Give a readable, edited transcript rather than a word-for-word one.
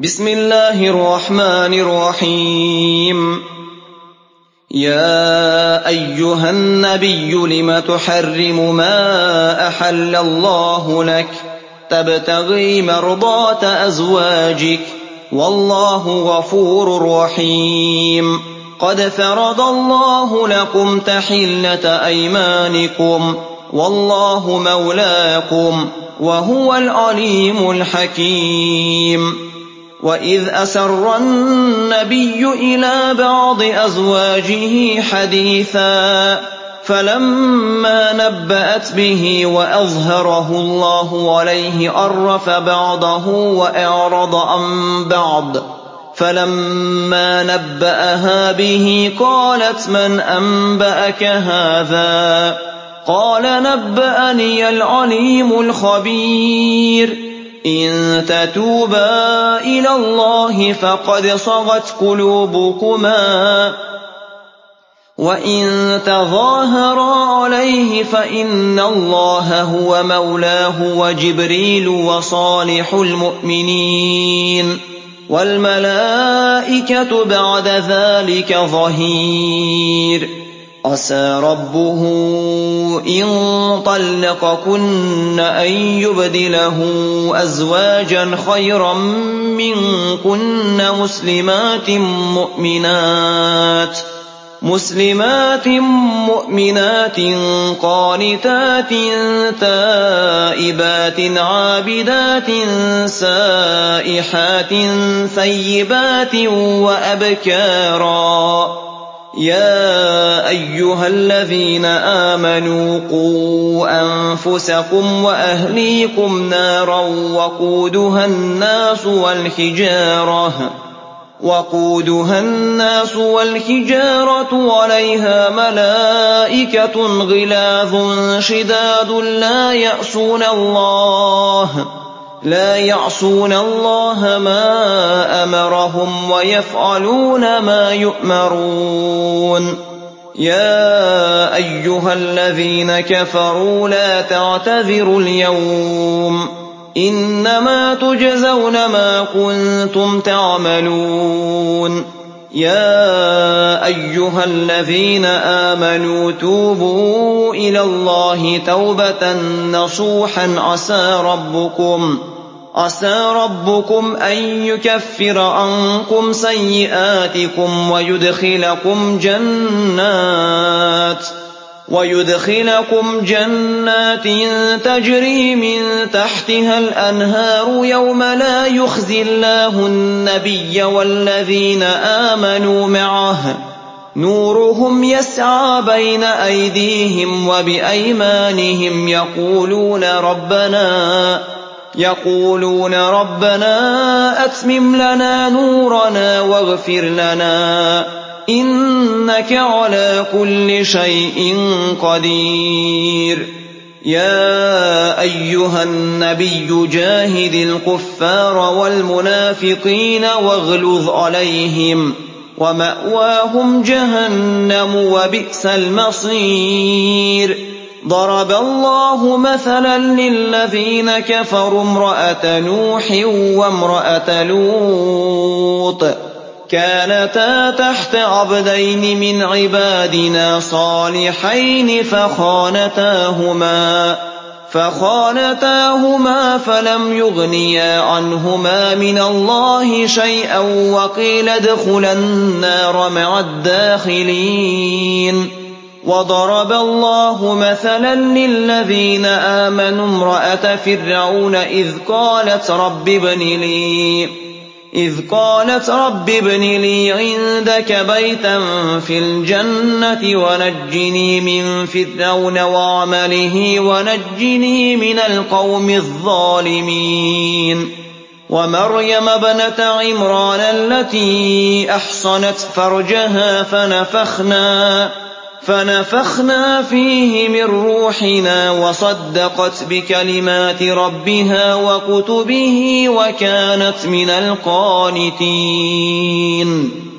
بسم الله الرحمن الرحيم. يا أيها النبي لم تحرم ما أحل الله لك تبتغي مرضات أزواجك والله غفور رحيم. قد فرض الله لكم تحلة أيمانكم والله مولاكم وهو العليم الحكيم. وإذ أسر النبي إلى بعض أزواجه حديثا فلما نبأت به وأظهره الله عليه عرف بعضه وأعرض عن بعض. فلما نبأها به قالت من أنبأك هذا؟ قال نبأني العليم الخبير. إن تتوبا إلى الله فقد صغت قلوبكما وإن تظاهرا عليه فإن الله هو مولاه وجبريل وصالح المؤمنين والملائكة بعد ذلك ظهير. عسى ربه إن طلقكن أن يبدله أزواجا خيرا منكن مسلمات مؤمنات قانتات تائبات عابدات سائحات ثيبات وأبكارا. يا أيها الذين آمنوا قوا أنفسكم وأهليكم نارا وقودها الناس والحجارة عليها ملائكة غلاظ شداد لا يعصون الله ما أمرهم ويفعلون ما يؤمرون. يا أيها الذين كفروا لا تعتذروا اليوم إنما تجزون ما كنتم تعملون. يا أيها الذين آمنوا توبوا إلى الله توبة نصوحا عسى ربكم أن يكفر عنكم سيئاتكم ويدخلكم جنات تجري من تحتها الأنهار يوم لا يخزي الله النبي والذين آمنوا معه نورهم يسعى بين أيديهم وبأيمانهم يقولون ربنا أتمم لنا نورنا واغفر لنا إنك على كل شيء قدير. يا أيها النبي جاهد الكفار والمنافقين واغلظ عليهم ومأواهم جهنم وبئس المصير. ضرب الله مثلا للذين كفروا امرأة نوح وامرأة لوط كانتا تحت عبدين من عبادنا صالحين فخانتاهما فلم يغنيا عنهما من الله شيئا وقيل ادخلا النار مع الداخلين. وضرب الله مثلا للذين آمنوا امرأة فرعون إذ قالت رب ابن لي عندك بيتا في الجنة ونجني من فرعون وعمله ونجني من القوم الظالمين. ومريم ابنة عمران التي أحصنت فرجها فنفخنا فيه من روحنا وصدقت بكلمات ربها وكتبه وكانت من القانتين.